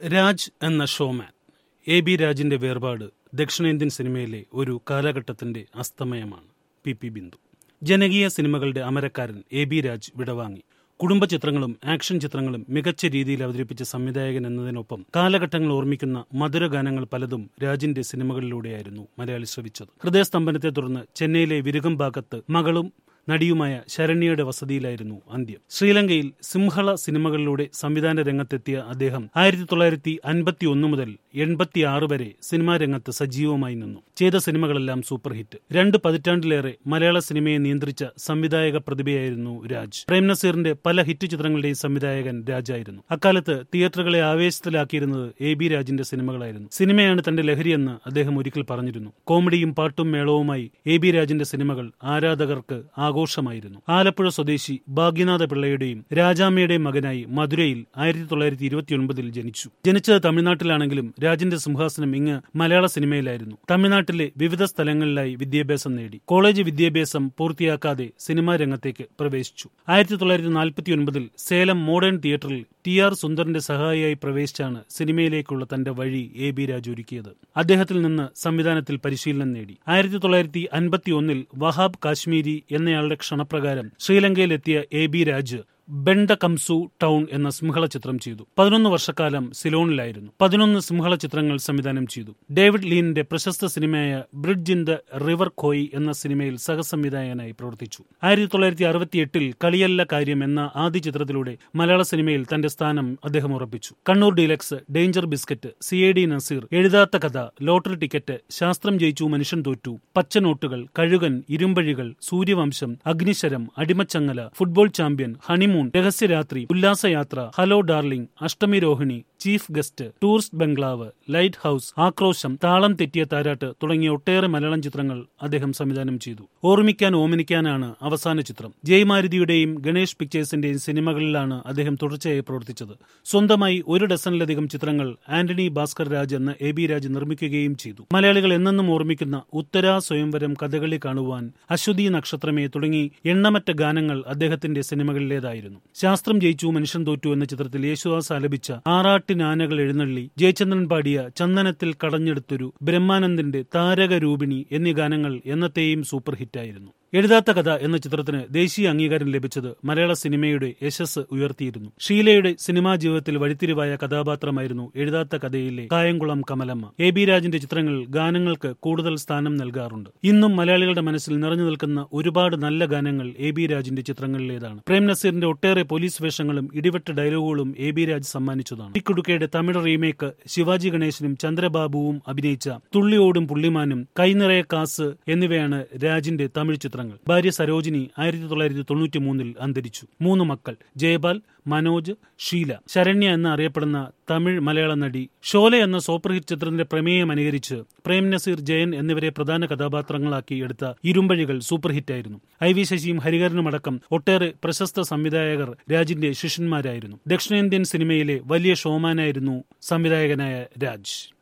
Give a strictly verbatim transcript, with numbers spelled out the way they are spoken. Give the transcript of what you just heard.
രാജ് എന്ന showman A B രാജിന്റെ വേർപാട് ദക്ഷിണേന്ത്യൻ സിനിമയിലെ ഒരു കാലഘട്ടത്തിന്റെ അസ്തമയമാണ്. P P Bindu. ജനകീയ സിനിമകളുടെ അമരക്കാരൻ എ ബി രാജ് വിടവാങ്ങി. കുടുംബ ചിത്രങ്ങളും ആക്ഷൻ ചിത്രങ്ങളും മികച്ച രീതിയിൽ അവതരിപ്പിച്ച സംവിധായകൻ എന്നതിനൊപ്പം കാലഘട്ടങ്ങൾ ഓർമ്മിക്കുന്ന മധുരഗാനങ്ങൾ പലതും രാജിന്റെ സിനിമകളിലൂടെയായിരുന്നു മലയാളി ശ്രവിച്ചത്. ഹൃദയസ്തംഭനത്തെ തുടർന്ന് ചെന്നൈയിലെ വിരുഗംഭാഗത്ത് മകളും നടിയുമായ ശരണ്യയുടെ വസതിയിലായിരുന്നു അന്ത്യം. ശ്രീലങ്കയിൽ സിംഹള സിനിമകളിലൂടെ സംവിധാന രംഗത്തെത്തിയ അദ്ദേഹം ആയിരത്തി തൊള്ളായിരത്തി അൻപത്തി ഒന്ന് മുതൽ എൺപത്തി ആറ് വരെ സിനിമാ രംഗത്ത് സജീവമായി നിന്നു. ചെയ്ത സിനിമകളെല്ലാം സൂപ്പർ ഹിറ്റ്. രണ്ട് പതിറ്റാണ്ടിലേറെ മലയാള സിനിമയെ നിയന്ത്രിച്ച സംവിധായക പ്രതിഭയായിരുന്നു രാജ്. പ്രേം നസീറിന്റെ പല ഹിറ്റ് ചിത്രങ്ങളുടെയും സംവിധായകൻ രാജായിരുന്നു. അക്കാലത്ത് തിയേറ്ററുകളെ ആവേശത്തിലാക്കിയിരുന്നത് എ ബി രാജിന്റെ സിനിമകളായിരുന്നു. സിനിമയാണ് തന്റെ ലഹരിയെന്ന് അദ്ദേഹം ഒരിക്കൽ പറഞ്ഞിരുന്നു. കോമഡിയും പാട്ടും മേളവുമായി എ ബി രാജിന്റെ സിനിമകൾ ആരാധകർക്ക് ആഘോഷമായിരുന്നു. ആലപ്പുഴ സ്വദേശി ഭാഗ്യനാഥ പിള്ളയുടെയും രാജാമ്മയുടെയും മകനായി മധുരയിൽ ആയിരത്തി തൊള്ളായിരത്തി ഇരുപത്തി ഒൻപതിൽ ജനിച്ചു. ജനിച്ചത് തമിഴ്നാട്ടിലാണെങ്കിലും രാജിന്റെ സിംഹാസനം ഇങ്ങ് മലയാള സിനിമയിലായിരുന്നു. തമിഴ്നാട്ടിലെ വിവിധ സ്ഥലങ്ങളിലായി വിദ്യാഭ്യാസം നേടി. കോളേജ് വിദ്യാഭ്യാസം പൂർത്തിയാക്കാതെ സിനിമാ രംഗത്തേക്ക് പ്രവേശിച്ചു. ആയിരത്തി തൊള്ളായിരത്തി നാൽപ്പത്തി ഒൻപതിൽ സേലം മോഡേൺ തിയേറ്ററിൽ ടി ആർ സുന്ദറിന്റെ സഹായിയായി പ്രവേശിച്ചാണ് സിനിമയിലേക്കുള്ള തന്റെ വഴി എ ബി രാജ് ഒരുക്കിയത്. അദ്ദേഹത്തിൽ നിന്ന് സംവിധാനത്തിൽ പരിശീലനം നേടി. ആയിരത്തി തൊള്ളായിരത്തി അൻപത്തി ഒന്നിൽ വഹാബ് കാശ്മീരി എന്നയാളുടെ ക്ഷണപ്രകാരം ശ്രീലങ്കയിലെത്തിയ A B Raj Benda Kamsu town എന്ന സിംഹള ചിത്രം ചെയ്തു. പതിനൊന്ന് വർഷക്കാലം സിലോണിലായിരുന്നു. പതിനൊന്ന് സിംഹള ചിത്രങ്ങൾ സംവിധാനം ചെയ്തു. ഡേവിഡ് ലീനിന്റെ പ്രശസ്ത സിനിമയായ bridge in the river Kwai എന്ന സിനിമയിൽ സഹസംവിധായകനായി പ്രവർത്തിച്ചു. ആയിരത്തി തൊള്ളായിരത്തി അറുപത്തി എട്ടിൽ കളിയല്ല കാര്യം എന്ന ആദ്യ ചിത്രത്തിലൂടെ മലയാള സിനിമയിൽ തന്റെ സ്ഥാനം അദ്ദേഹം ഉറപ്പിച്ചു. Kannur deluxe, danger biscuit, C A D Nazir, എഴുതാത്ത കഥ, ലോട്ടറി ടിക്കറ്റ്, ശാസ്ത്രം ജയിച്ചു മനുഷ്യൻ തോറ്റു, പച്ചനോട്ടുകൾ, കഴുകൻ, ഇരുമ്പഴികൾ, സൂര്യവംശം, അഗ്നിശരം, അടിമച്ചങ്ങല, ഫുട്ബോൾ ചാമ്പ്യൻ, ഹണിമൂൺ, രഹസ്യരാത്രി, ഉല്ലാസയാത്ര, ഹലോ ഡാർലിംഗ്, അഷ്ടമി രോഹിണി, chief guest, tourist bungalow, lighthouse, ആക്രോശം, താളം തെറ്റിയ താരാട്ട് തുടങ്ങിയ ഒട്ടേറെ മലയാളം ചിത്രങ്ങൾ അദ്ദേഹം സംവിധാനം ചെയ്തു. ഓർമ്മിക്കാൻ ഓമനിക്കാനാണ് അവസാന ചിത്രം. ജയമാരുതിയുടെയും ഗണേഷ് പിക്ചേഴ്സിന്റെയും സിനിമകളിലാണ് അദ്ദേഹം തുടർച്ചയായി പ്രവർത്തിച്ചത്. സ്വന്തമായി ഒരു ഡസനിലധികം ചിത്രങ്ങൾ ആന്റണി ഭാസ്കർ രാജ് എന്ന എ ബി രാജ് നിർമ്മിക്കുകയും ചെയ്തു. മലയാളികൾ എന്നെന്നും ഓർമ്മിക്കുന്ന ഉത്തരാ സ്വയംവരം, കഥകളി കാണുവാൻ, അശ്വതി നക്ഷത്രമേ തുടങ്ങി എണ്ണമറ്റ ഗാനങ്ങൾ അദ്ദേഹത്തിന്റെ സിനിമകളിലേതായിരുന്നു. ശാസ്ത്രം ജയിച്ചു മനുഷ്യൻ തോറ്റു എന്ന ചിത്രത്തിൽ യേശുദാസ് ആലപിച്ച ആറാട്ടിനാനകൾ എഴുന്നള്ളി, ജയചന്ദ്രൻ പാടിയ ചന്ദനത്തിൽ കടഞ്ഞെടുത്തൊരു, ബ്രഹ്മാനന്ദന്റെ താരകരൂപിണി എന്നീ ഗാനങ്ങൾ എന്നത്തെയും സൂപ്പർ ഹിറ്റായിരുന്നു. എഴുതാത്ത കഥ എന്ന ചിത്രത്തിന് ദേശീയ അംഗീകാരം ലഭിച്ചത് മലയാള സിനിമയുടെ യശസ് ഉയർത്തിയിരുന്നു. ഷീലയുടെ സിനിമാ ജീവിതത്തിൽ വഴിത്തിരിവായ കഥാപാത്രമായിരുന്നു എഴുതാത്ത കഥയിലെ കായംകുളം കമലമ്മ. എ ബി രാജിന്റെ ചിത്രങ്ങൾ ഗാനങ്ങൾക്ക് കൂടുതൽ സ്ഥാനം നൽകാറുണ്ട്. ഇന്നും മലയാളികളുടെ മനസ്സിൽ നിറഞ്ഞു നിൽക്കുന്ന ഒരുപാട് നല്ല ഗാനങ്ങൾ എ ബി രാജിന്റെ ചിത്രങ്ങളിലേതാണ്. പ്രേം നസീറിന്റെ ഒട്ടേറെ പോലീസ് വേഷങ്ങളും ഇടിവെട്ട് ഡയലോഗുകളും എ ബി രാജ് സമ്മാനിച്ചതാണ്. കുടുക്കയുടെ തമിഴ് റീമേക്ക്, ശിവാജി ഗണേശനും ചന്ദ്രബാബുവും അഭിനയിച്ച തുള്ളിയോടും പുള്ളിമാനും, കൈനിറയ കാസ് എന്നിവയാണ് രാജിന്റെ തമിഴ് ചിത്രങ്ങൾ. ഭാര്യ സരോജിനി ആയിരത്തി തൊള്ളായിരത്തി തൊണ്ണൂറ്റി മൂന്നിൽ അന്തരിച്ചു. മൂന്ന് മക്കൾ: ജയപാൽ, മനോജ്, ഷീല. ശരണ്യ എന്ന് അറിയപ്പെടുന്ന തമിഴ് മലയാള നടി. ഷോലെ എന്ന സൂപ്പർ ഹിറ്റ് ചിത്രത്തിന്റെ പ്രമേയം അനുകരിച്ച് പ്രേം നസീർ, ജയൻ എന്നിവരെ പ്രധാന കഥാപാത്രങ്ങളാക്കി എടുത്ത ഇരുമ്പഴികൾ സൂപ്പർ ഹിറ്റായിരുന്നു. ഐ വി ശശിയും ഹരിഹരനുമടക്കം ഒട്ടേറെ പ്രശസ്ത സംവിധായകർ രാജിന്റെ ശിഷ്യന്മാരായിരുന്നു. ദക്ഷിണേന്ത്യൻ സിനിമയിലെ വലിയ ഷോമാനായിരുന്നു സംവിധായകനായ രാജ്.